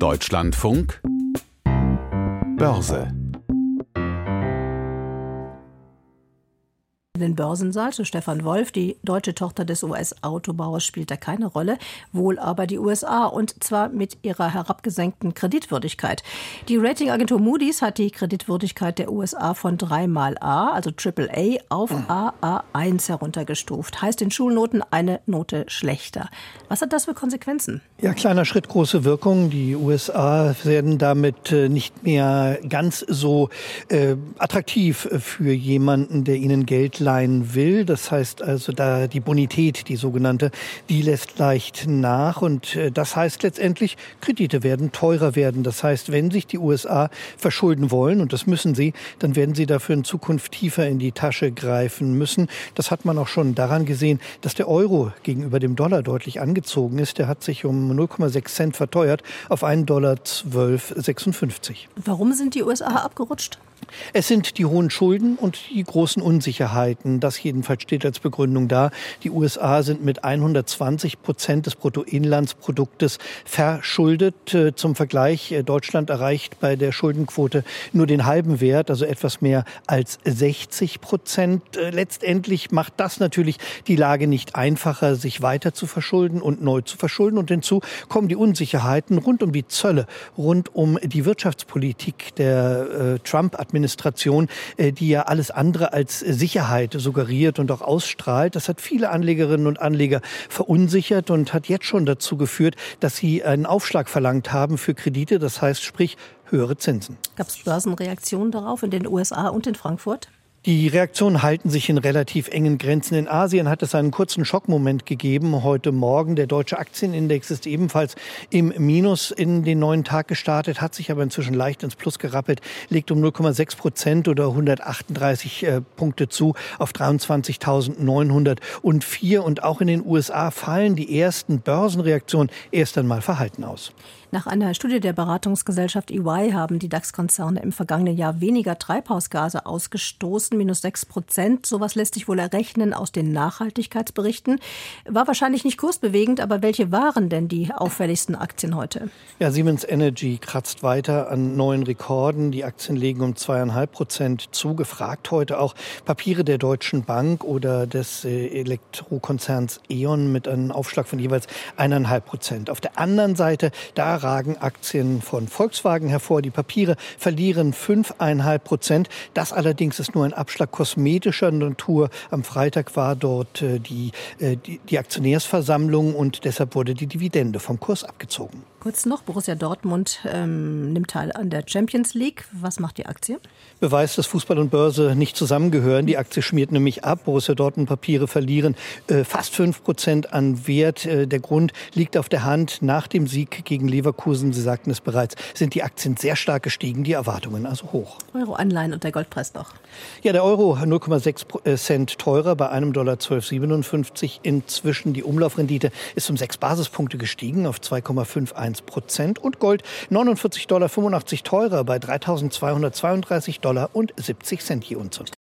Deutschlandfunk Börse. Den Börsensaal zu Stefan Wolf. Die deutsche Tochter des US-Autobauers spielt da keine Rolle, wohl aber die USA, und zwar mit ihrer herabgesenkten Kreditwürdigkeit. Die Ratingagentur Moody's hat die Kreditwürdigkeit der USA von 3x A, also AAA, auf AA1 heruntergestuft. Heißt in Schulnoten eine Note schlechter. Was hat das für Konsequenzen? Ja, kleiner Schritt, große Wirkung. Die USA werden damit nicht mehr ganz so attraktiv für jemanden, der ihnen Geld leihen will. Das heißt also, da die Bonität, die sogenannte, die lässt leicht nach. Und das heißt letztendlich, Kredite werden teurer werden. Das heißt, wenn sich die USA verschulden wollen, und das müssen sie, dann werden sie dafür in Zukunft tiefer in die Tasche greifen müssen. Das hat man auch schon daran gesehen, dass der Euro gegenüber dem Dollar deutlich angezogen ist. Der hat sich um 0,6 Cent verteuert auf $1,1256. Warum sind die USA abgerutscht? Es sind die hohen Schulden und die großen Unsicherheiten. Das jedenfalls steht als Begründung da. Die USA sind mit 120% des Bruttoinlandsproduktes verschuldet. Zum Vergleich, Deutschland erreicht bei der Schuldenquote nur den halben Wert, also etwas mehr als 60%. Letztendlich macht das natürlich die Lage nicht einfacher, sich weiter zu verschulden und neu zu verschulden. Und hinzu kommen die Unsicherheiten rund um die Zölle, rund um die Wirtschaftspolitik der Trump-Administration, die ja alles andere als Sicherheit suggeriert und auch ausstrahlt. Das hat viele Anlegerinnen und Anleger verunsichert und hat jetzt schon dazu geführt, dass sie einen Aufschlag verlangt haben für Kredite, das heißt sprich höhere Zinsen. Gab es Börsenreaktionen darauf in den USA und in Frankfurt? Die Reaktionen halten sich in relativ engen Grenzen. In Asien hat es einen kurzen Schockmoment gegeben. Heute Morgen, der deutsche Aktienindex ist ebenfalls im Minus in den neuen Tag gestartet, hat sich aber inzwischen leicht ins Plus gerappelt, legt um 0,6% oder 138 Punkte zu auf 23.904. Und auch in den USA fallen die ersten Börsenreaktionen erst einmal verhalten aus. Nach einer Studie der Beratungsgesellschaft EY haben die DAX-Konzerne im vergangenen Jahr weniger Treibhausgase ausgestoßen, -6%. Sowas lässt sich wohl errechnen aus den Nachhaltigkeitsberichten. War wahrscheinlich nicht kursbewegend, aber welche waren denn die auffälligsten Aktien heute? Ja, Siemens Energy kratzt weiter an neuen Rekorden. Die Aktien legen um 2,5% zu. Gefragt heute auch Papiere der Deutschen Bank oder des Elektrokonzerns E.ON mit einem Aufschlag von jeweils 1,5%. Auf der anderen Seite, da ragen Aktien von Volkswagen hervor. Die Papiere verlieren 5,5%. Das allerdings ist nur ein Abschlag kosmetischer Natur. Am Freitag war dort die Aktionärsversammlung und deshalb wurde die Dividende vom Kurs abgezogen. Kurz noch, Borussia Dortmund nimmt teil an der Champions League. Was macht die Aktie? Beweis, dass Fußball und Börse nicht zusammengehören. Die Aktie schmiert nämlich ab. Borussia Dortmund Papiere verlieren fast 5% an Wert. Der Grund liegt auf der Hand. Nach dem Sieg gegen Leverkusen, Sie sagten es bereits, sind die Aktien sehr stark gestiegen, die Erwartungen also hoch. Euro-Anleihen und der Goldpreis noch? Ja, der Euro 0,6 Cent teurer bei einem $12,57. Inzwischen die Umlaufrendite ist um 6 Basispunkte gestiegen auf 2,51%. Und Gold $49,85 teurer bei $3.232,70 je Unze.